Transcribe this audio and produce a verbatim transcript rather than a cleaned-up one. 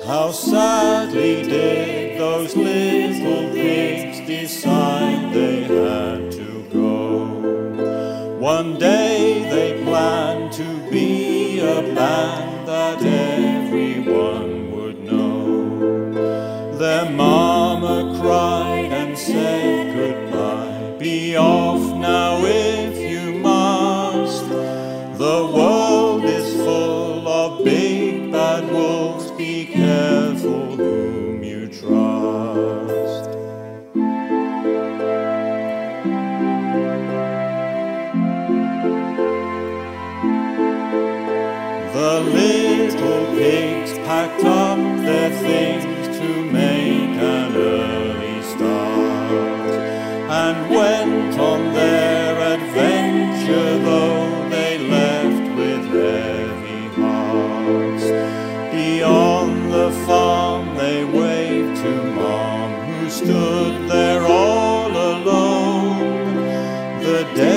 How sadly did those little pigs decide they had to go. One day they planned to be a band that everyone would know. Their mama cried and said goodbye. Be off now if you must. The world is full of big bad wolves. Be careful whom you trust. The little pigs packed up their things to make an early start, and went on their adventure, though they left with heavy hearts. Beyond the farm they waved to Mom, who stood there all alone. The day